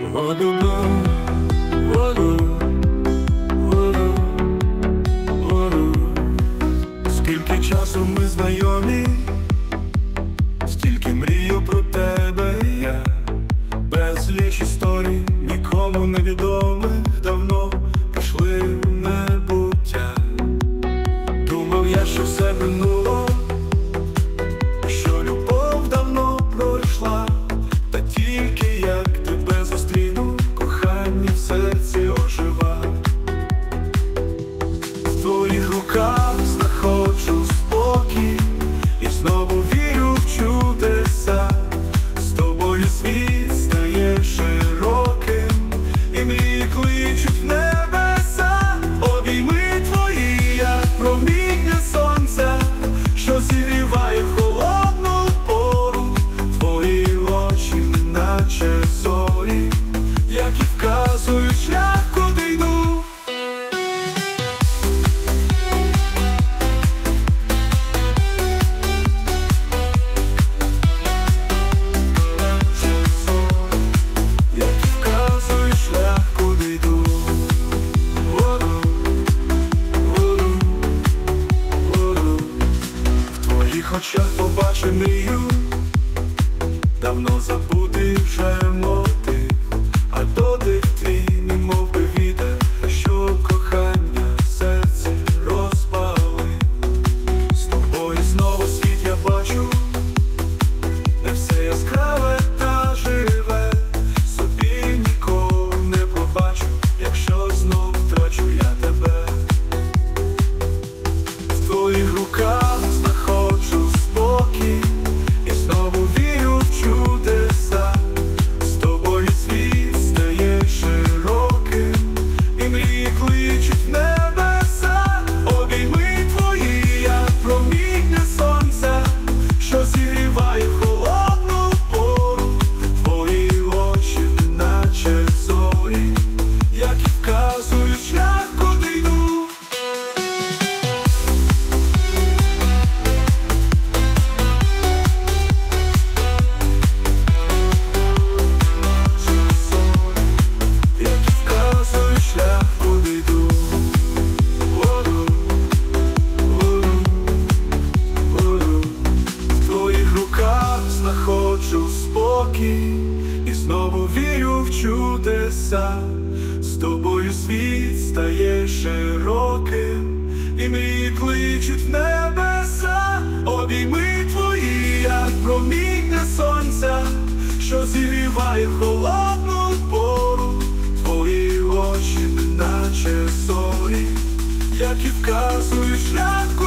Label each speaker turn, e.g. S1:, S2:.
S1: Скільки часу ми знайомі, стільки мрію про тебе я. Безліч історій, нікому невідомих, давно пішли в небуття. Думав я, що все минуло, що любов давно пройшла. Та тільки як тебе зустріну, кохання в серці ожива. В твоїх руках знаходжу спокій і знову вірю в чудеса. З тобою світ стає широким, і мрії кличуть в небеса. Обійми твої, як проміння сонця, що зігріває в холодну пору. Твої очі, наче зорі, які вказують шлях, куди йду. В очах побачив мрію, давно забутий вже мотив, а дотик твій, немов би вітер, що кохання в серці розпалив. З тобою знову світ я бачу, де все яскраве та живе. Собі ніколи не пробачу, якщо знов втрачу я тебе. В твоїх руках знаходжу спокій і знову вірю в чудеса. З тобою світ стає широким, і мрії кличуть в небеса. Обійми твої, як проміння сонця, що зігріває в холодну пору. Твої очі, наче зорі, які вказують шлях, куди йду. Знаходжу спокій і знову вірю в чудеса. З тобою світ стає широким, і мрії кличуть в небеса. Обійми твої, як проміння сонця, що зігріває в холодну пору. Твої очі, наче зорі, які вказують шлях.